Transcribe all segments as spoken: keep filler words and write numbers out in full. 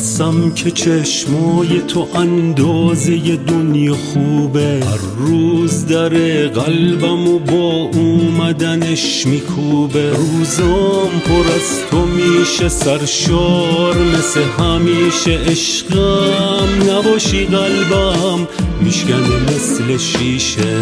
قسم که چشمای تو اندازه دنیا خوبه، هر روز در قلبم و با اومدنش میکوبه. روزام پر از تو میشه سرشار، مثل همیشه عشقم نباشی قلبم میشکنه مثل شیشه.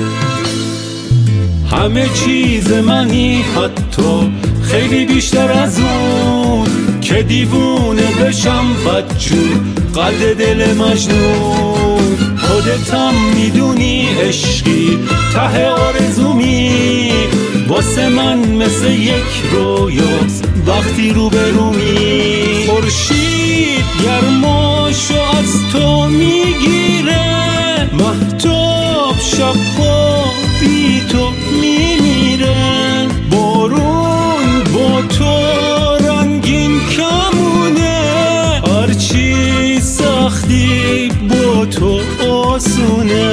همه چیز منی حتی خیلی بیشتر از اون که دیوونه بشم بدجور قد دل مجنون. خودتم میدونی عشقی ته آرزومی، واسه من مثل یک رویاست وقتی روبرومی. خورشید گرماشو از تو میگیره، مهتاب شب بی تو میمیره. بارون با تو رنگین کمونه، هرچی سختی با تو آسونه.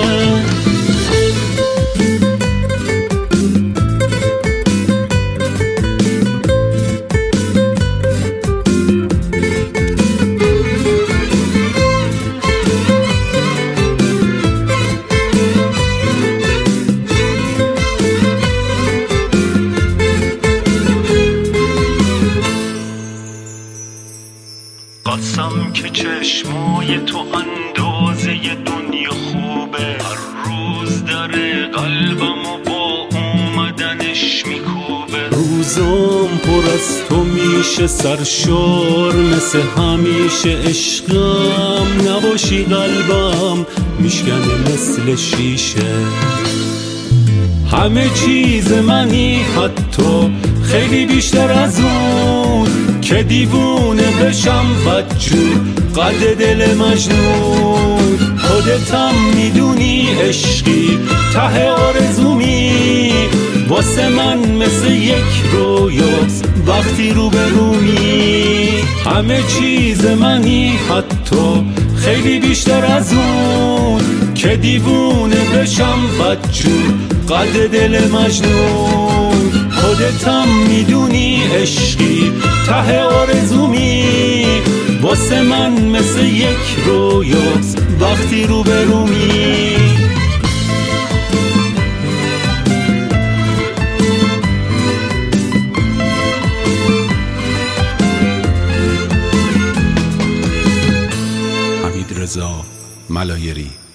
قسم که چشمای تو اندازه دنیا خوبه، هر روز در قلبم و با اومدنش میکوبه. روزام پر از تو میشه سرشار، مثل همیشه عشقم نباشی قلبم میشکنه مثل شیشه. همه چیز منی حتی خیلی بیشتر از اون که دیوونه بشم بدجور قد دل مجنون. خودتم میدونی عشقی ته آرزومی، واسه من مثل یک رویاست وقتی روبرومی. همه چیز منی حتی خیلی بیشتر از اون که دیوونه بشم بدجور قد دل مجنون. خودتم میدونی عشقی ته آرزومی، واسه من مثل یک رویاست وقتی روبرومی. حمید رضا ملایری.